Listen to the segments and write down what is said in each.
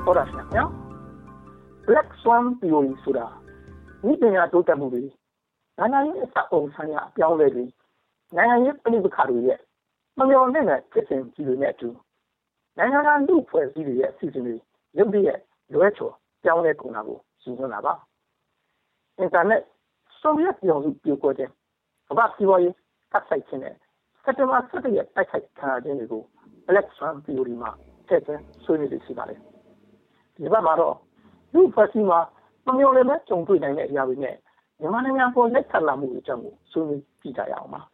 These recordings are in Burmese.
တော်တာရှင်ဗျာ Black Swan Theory ဆိုတာဒီပညာတိုးတက်မှုတွေနိုင်ငံရေးအစအုံဆိုင်ရာအပြောင်းအလဲတွေနိုင်ငံရေးပဋိပက္ခတွေရဲ့မမျှော်လင့်တဲ့ဖြစ်စဉ်ကြီးတွေနဲ့အတူနိုင်ငံသားလူဖွဲ့စည်းတွေရဲ့အစီအစဉ်တွေရုပ်တရက်လွဲချော်ပြောင်းလဲကုန်တာကိုရှင်းပြတာပါအင်တာနက်ဆိုဗီယက်ပြည်အောင်စုပြိုကွဲတဲ့ကမ္ဘာစီးပွားရေးကပ်ဆိုင်ခြင်းနဲ့စက်တင်ဘာ17ရက်တိုက်ခိုက်ခံရခြင်းတွေကို Black Swan Theory မှာထည့်သွင်းဆွေးနွေးနေရှိပါတယ်ဒီဘက်မှာတော့လူဖွဲ့စည်းမှာမမျှော်လင့်မဲ့ကြုံတွေ့နိုင်တဲ့အရာတွေနဲ့မြန်မာနိုင်ငံပေါ်လက်ထပ်လာမှုအကြောင်းကိုဆွေးနွေးကြည့်ကြရအောင်ပါ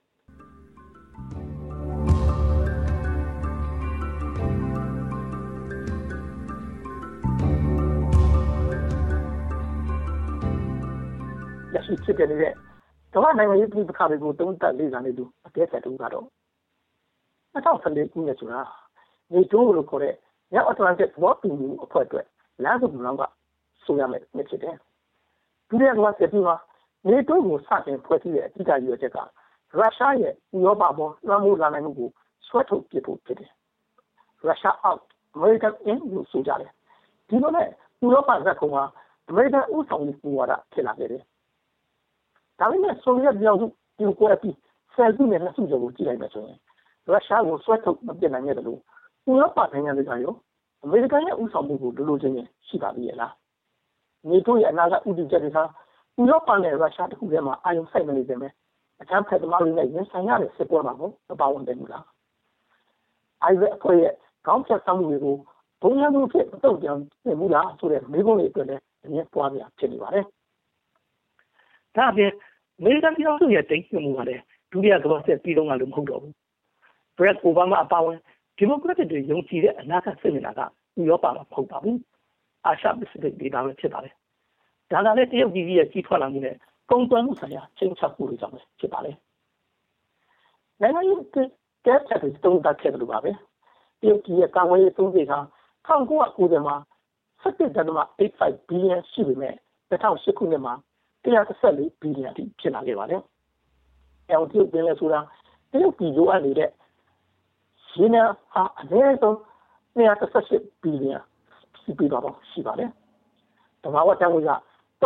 ရရှိဖြစ်တဲ့ကမ္ဘာနိုင်ငံရေးပြည်ပခါတွေကိုတုံးတက်လေ့လာနေသူအကဲခတ်တူကတော့2014ခုနှစ်ဆိုတာနေတိုးလို့ခေါ်တဲ့မြောက်အတ္တလန္တိတ်ဘောတူမှုအဖွဲ့အတွက်လမ်းစုံလောင်းကဆိုရမယ်နှစ်ဖြစ်တယ်။ဒုတိယကမ္ဘာစစ်ပြီးမှာနေတိုးကိုစတင်ဖွဲ့စည်းတဲ့အဓိကရည်ရွယ်ချက်ကရုရှားရဲ့ဥရောပပေါ်လွှမ်းမိုးလာနိုင်မှုကိုဆွဲထုတ်ပစ်ဖို့ဖြစ်တယ်။ Russia out, American in လို့ဆိုကြတယ်။ဒီလိုနဲ့ဥရောပဇက်ကုံမှာအမေရိကန်ဥဆောင်ရေးမူဝါဒဖြစ်လာခဲ့တယ်။ဒါပေမဲ့ဆိုဗီယက်ပြည်အောင်စုပြိုကွဲပြီးဆယ်စုနဲ့နှစ်စုကျော်ကိုကြည့်လိုက်မယ်ဆိုရင်ရုရှားကိုဆွဲထုတ်မပစ်နိုင်ခဲ့တယ်လို့ဥရောပနိုင်ငံတွေကရောအမေရိကန်ရဲ့ဥဆောင်မှုကိုလိုချင်ရင်ရှိပါသေးရဲ့လားနေတိုးရဲ့အနာဂတ်ဥတီချက်တွေဟာဥရောပနဲ့ရုရှားတခုတည်းမှာအာရုံစိုက်မနေသင့်ပဲအချမ်းဖက်သမားတွေနဲ့ရင်ဆိုင်ရတဲ့စစ်ပွဲမှာမပါဝင်တယ်ဘူးလားအိုင်ဝက်အဖွဲ့ရဲ့ခေါင်းဖြတ်ဆောင်မှုတွေကိုဘုံရန်သူဖြစ်တုတ်ပြန်နေဘူးလားဆိုတဲ့မိဘတွေအတွက်လည်းအမြင်ပွားပြဖြစ်နေပါတယ်ဒါအပြင်အမေရိကန်ပြည်ထောင်စုရဲ့တိတ်ဆိတ်မှုကလည်းဒုတိယကမ္ဘာစစ်ပြီးတော့လည်းမဟုတ်တော့ဘူးဘရက်အိုဘားမားအပါအဝင်ဒီမိုကရက်တစ်တွေယုံကြည်တဲ့အနာဂတ်စစ်မျက်နှာကဥရောပမှာမဟုတ်ပါဘူးအာရှပစိဖိတ်ဒေသပဲဖြစ်ပါတယ်ဒါကလည်းတရုတ်ပြည်ရဲ့ကြီးထွားလာမှုနဲ့ကုန်သွယ်မှုဆိုင်ရာချင်းချောက်မှုတွေကြောင့်ဖြစ်ပါလေနိုင်ငံရေးကဲချက်တွေတုံးတက်ခဲ့တယ်လို့ပါပဲတရုတ်ပြည်ရဲ့ကာကွယ်ရေးသုံးစိတ်ဟာ1990မှာ17.85 ဘီလီယံရှိပေမဲ့2008ခုနှစ်မှာ114ဘီလီယံအထိဖြစ်လာခဲ့ပါတယ်။အဲတရုတ်ပင်လယ်ဆိုတာတရုတ်ပြည်လိုအပ်နေတဲ့ရင်းနှီးဟာအနည်းဆုံး118ဘီလီယံရှိပြီးတော့ရှိပါတယ်။တဘာဝတန်ဖိုးက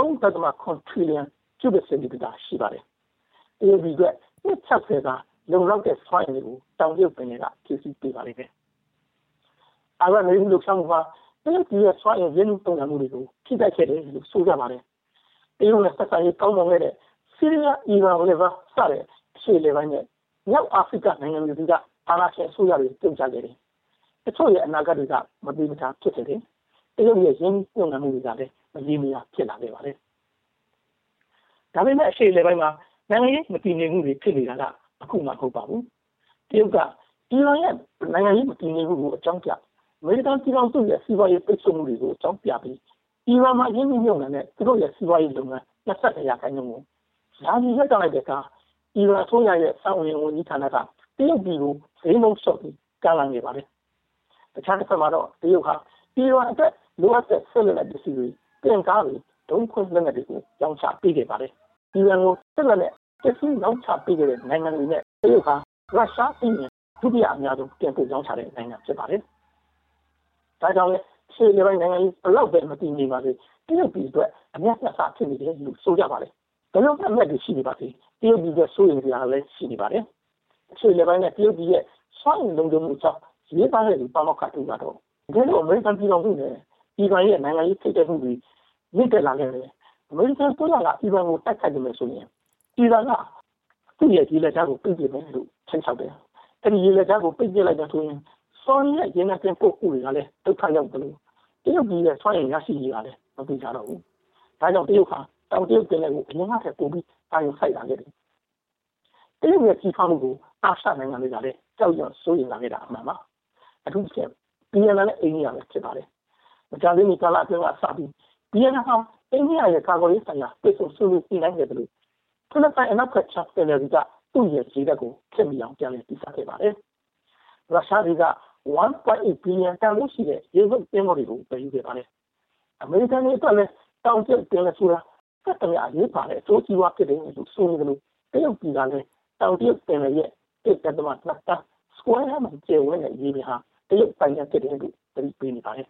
3.9 ထရီလီယံကျူဘစ်စင်တီမီတာရှိပါတယ်။တရုတ်ပြည်က160ကလုံလောက်တဲ့စွမ်းအင်တွေကိုတောင်တရုတ်ပင်လယ်ကဖြည့်ဆည်းပေးပါလိမ့်မယ်။အားကနေလူဆောင်မှာတရုတ်ပြည်ရဲ့စွမ်းအင်ရင်းနှီးတုံ့ပြန်မှုတွေကိုထိခိုက်ခဲ့တယ်လို့ဆိုကြပါတယ်။တရုတ်နဲ့ဆက်ဆံရေးကောင်းမွန်ခဲ့တဲ့ဆီးရီးယားအီရန်လည်းပါစတဲ့အရှေ့လေပိုင်းနဲ့မြောက်အာဖရိကနိုင်ငံတွေကအာဏာရှင်အစိုးရတွေပြုတ်ကျခဲ့တယ်။တချို့ရဲ့အနာဂတ်တွေကမပြေမချာဖြစ်ခဲ့တယ်။တရုတ်ရဲ့ရင်းနှီးမြှုပ်နှံမှုတွေကလည်းမရေမရာဖြစ်လာခဲ့ပါတယ်။ဒါပေမဲ့အရှေ့လေပိုင်းမှာနိုင်ငံရေးမတည်ငြိမ်မှုတွေဖြစ်နေတာကအခုမှမဟုတ်ပါဘူး။တရုတ်ကအီရန်ရဲ့နိုင်ငံရေးမတည်ငြိမ်မှုကိုအကြောင်းပြအမေရိကန်ပြည်ထောင်စုရဲ့စီးပွားရေးပိတ်ဆို့မှုတွေကိုအကြောင်းပြပြီးအီရန်မှာရင်းနှီးမြှုပ်နှံတဲ့သူတို့ရဲ့စီးပွားရေးလုပ်ငန်း20%ရာခိုင်နှုန်းကိုယာယီရပ်တန့်လိုက်တဲ့အခါအီရန်အစိုးရရဲ့စောင့်ဝင်ဝန်ကြီးဌာနကတရုတ်ပြည်ကိုဈေးနှုန်းလျှော့ပြီးကမ်းလှမ်းနေပါတယ်။တခြားတစ်ဖက်မှာတော့တရုတ်ဟာအီရန်အတွက်လိုအပ်တဲ့ဆက်လက်ပစ္စည်းတွေတင်ကားတွေဒုံးခွင်းလက်နက်တွေကိုရောင်းချပေးခဲ့ပါတယ်။အီရန်ကိုဆက်လက်နဲ့ပစ္စည်းရောင်းချပေးခဲ့တဲ့နိုင်ငံတွေနဲ့တရုတ်ဟာရုရှားပြည်နယ်ဒုတိယအများဆုံးတင်ပို့ရောင်းချတဲ့နိုင်ငံဖြစ်ပါတယ်။ဒါကြောင့်လည်းရှေ့လေပိုင်းနိုင်ငံကြီးဘလောက်ပဲမတည်ငြိမ်ပါစေတရုတ်ပြည်အတွက်အမြတ်အစဖြစ်နေတယ်လို့ဆိုကြပါတယ်။ဘယ်လိုမှအမြတ်တွေရှိနေပါစေတရုတ်ပြည်ရဲ့စိုးရိမ်စရာလည်းရှိနေပါတယ်။ရှေ့လေပိုင်းနဲ့တရုတ်ပြည်ရဲ့စွမ်းအင်လုံခြုံမှုကြောင့်ရေးသားတဲ့လူပါမောက္ခတူကတော့ဒီလိုအမေရိကန်ပြည်ထောင်စုနဲ့အီရန်ရဲ့နိုင်ငံရေးထိပ်တိုက်မှုတွေမြင့်တက်လာခဲ့တယ်။အမေရိကန်ပြည်ထောင်စုကအီရန်ကိုတိုက်ခိုက်တယ်ဆိုရင်အီရန်ကသူ့ရဲ့ဒီလက်ချကိုပြစ်ပြမယ်လို့ထင်ချောက်တယ်။အဲဒီဒီလက်ချကိုပြစ်လိုက်တဲ့ဆိုရင်စွမ်းရည်ရင်းနှီးတင်ပို့မှုတွေကလည်းဒုက္ခရောက်တယ်လို့တရုတ်ပြည်ရဲ့စွမ်းရည်ရရှိရေးကလည်းမသိကြတော့ဘူး။ဒါကြောင့်တရုတ်ဟာတောင်တရုတ်ပင်လယ်ကိုအရင်ကထက်ပိုပြီးအာရုံစိုက်လာခဲ့တယ်။တရုတ်ရဲ့ကြီးထွားမှုကိုအာရှနိုင်ငံတွေကလည်းကြောက်ရွံ့စိုးရိမ်လာခဲ့တာအမှန်ပါ။အထူးသဖြင့်ပြည်နယ်နဲ့အိန္ဒိယပဲဖြစ်ပါတယ်။မကြာသေးမီကာလအတွင်းကစပြီးပြည်နယ်ဟာအိန္ဒိယရဲ့ကာကွယ်ရေးဆိုင်ရာပြည်စုံစုလို့ပြည်နိုင်တယ်လို့ဖိလစ်ပိုင်အနောက်ဘက်ခြမ်းပင်လယ်ကသူ့ရဲ့ခြေတက်ကိုဖြစ်မိအောင်ပြန်လည်တည်ဆောက်ခဲ့ပါတယ်။ရုရှားတွေက1.8 ဘီလီယံတန်ဖိုးရှိတဲ့ရေစုပ်သင်္ဘောတွေကိုပယ်ယူခဲ့ပါတယ်။အမေရိကန်တွေအတွက်လည်းတောင်ကျပင်လယ်ဆိုတာသက်တမ်းအရေးပါတဲ့အကျိုးစီးပွားဖြစ်တယ်လို့ဆိုနေတယ်လို့တရုတ်ပြည်ကလည်းတောင်တရုတ်ပင်လယ်ရဲ့1.2 စကွဲမှာကျေဝန်းတဲ့ရေပြင်ဟာတရုတ်ပိုင်ရဖြစ်တယ်လို့သတိပေးနေပါတယ်။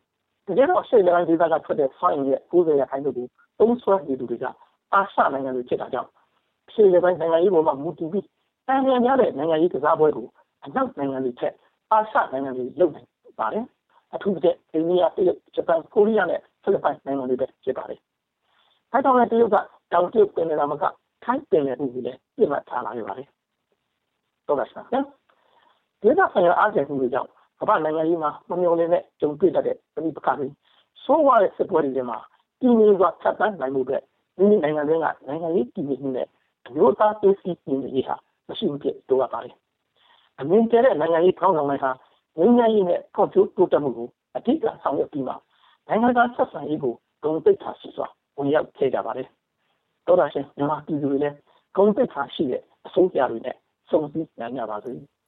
တကယ်တော့ရှေ့လည်းဒေသကထွက်တဲ့ဆိုင်းရဲ့90ရာခိုင်နှုန်းကိုသုံးစွဲနေသူတွေကအာရှနိုင်ငံတွေဖြစ်တာကြောင့်ရှေ့လည်းနိုင်ငံရေးပေါ်မှာမူတည်ပြီးတန်ပြန်များတဲ့နိုင်ငံရေးကစားပွဲကိုအနောက်နိုင်ငံတွေထက်အာရှနိုင်ငံတွေလုပ်နေပါတယ်အထူးသဖြင့်အိန္ဒိယတရုတ်ဂျပန်ကိုရီးယားနဲ့ဖိလစ်ပိုင်နိုင်ငံတွေပဲဖြစ်ပါတယ်။အဲကြောင့်လည်းတရုတ်ကတောင်တရုတ်ပင်လယ်မှာကထိုင်းပင်လယ်ကိုလည်းပြစ်မှတ်ထားလာခဲ့ပါတယ်။ဟုတ်လားဆရာ။ဒေသဆိုင်ရာအားကျမှုတွေကြောင့်ကမ္ဘာနိုင်ငံရေးမှာမမျှော်လင့်တဲ့ကြုံတွေ့တတ်တဲ့ပြည်ပကတွေဆိုးဝါးတဲ့စစ်ပွဲတွေမှာပြည်နယ်ကဆက်ပန်းနိုင်မှုတဲ့ဒီနိုင်ငံတွေကနိုင်ငံရေးပြည်နယ်နဲ့အမျိုးသားပြည်စည်းပြည်နယ်ဟာမရှိမဖြစ်တိုးရပါတယ်။အမြင့်ကျတဲ့နိုင်ငံရေးခေါင်းဆောင်တွေဟာငြိမ်းချမ်းရေးနဲ့ကောက်ကျိုးတိုးတက်မှုကိုအဓိကဆောင်ရွက်ပြီးမှနိုင်ငံသားဆက်ဆံရေးကိုဂုဏ်သိက္ခာရှိစွာဝင်ရောက်ခဲ့ကြပါတယ်။တော်တော်ရှင်မြန်မာပြည်သူတွေလည်းဂုဏ်သိက္ခာရှိတဲ့အစိုးရတွေနဲ့စုံစည်းနိုင်ကြပါစေ။